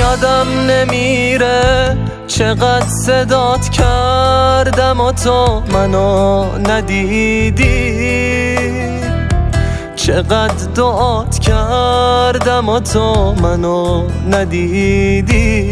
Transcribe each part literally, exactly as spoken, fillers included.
یادم نمیره چقدر صدات کردم و تو منو ندیدی، چقدر دعات کردم و تو منو ندیدی.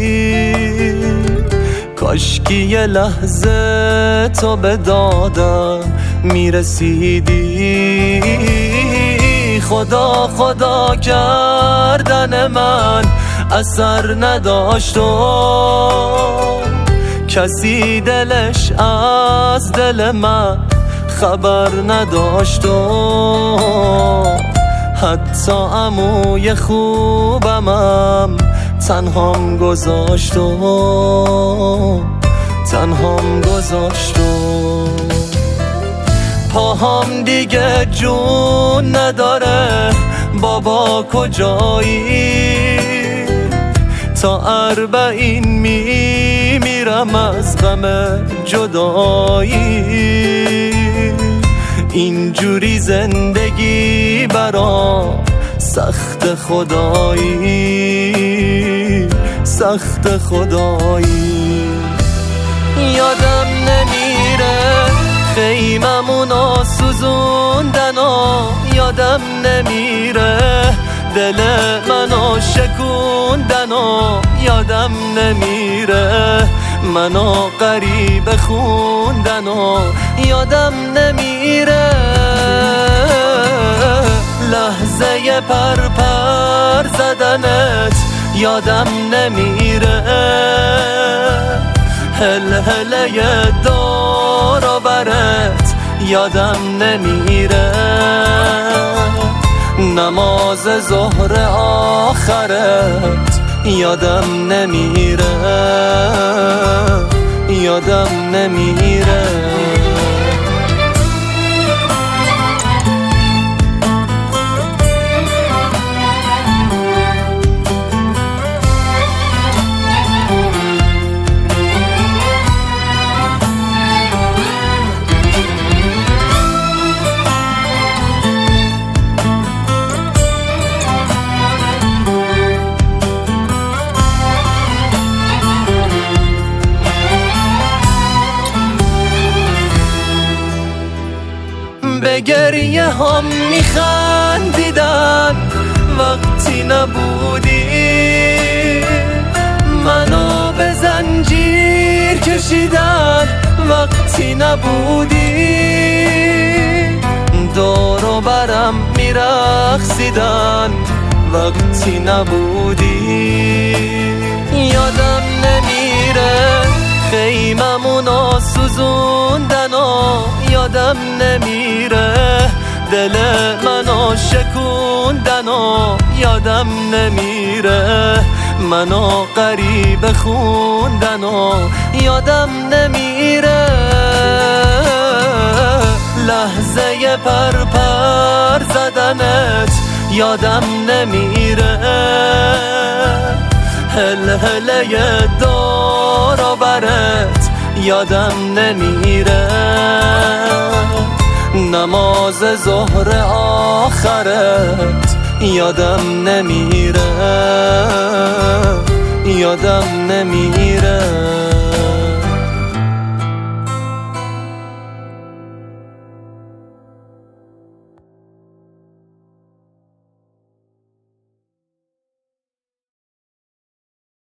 کاشکی یه لحظه تو به دادم میرسیدی. خدا خدا کردن من اثر نداشت و کسی دلش از دل من خبر نداشت و حتی عموی خوبمم تنهام گذاشت و تنهام گذاشت و پاهام دیگه جون نداره بابا کجایی؟ تا اربعین میمیرم از غم جدایی. اینجوری زندگی برا سخت خدایی، سخت خدایی. یادم نمیره خیممونو سوزوندن و یادم نمیره دل منو شکوندن و یادم نمیره منو غریبه خوندن و یادم نمیره لحظه پر پر زدنت یادم نمیره هل هله دور و برت یادم نمیره نماز ظهر آخرت یادم نمیره یادم نمیره به گریه هم میخندیدن وقتی نبودی منو به زنجیر کشیدن وقتی نبودی دور و برم میرقصیدن وقتی نبودی یادم نمیره خیممونو سوزوندن و یادم نمیره دل منو شکوندن و یادم نمیره منو غریبه خوندن و یادم نمیره لحظه پر پر زدنت یادم نمیره هل هله دور و برت یادم نمیره نماز ظهر آخرت یادم نمیره یادم نمیره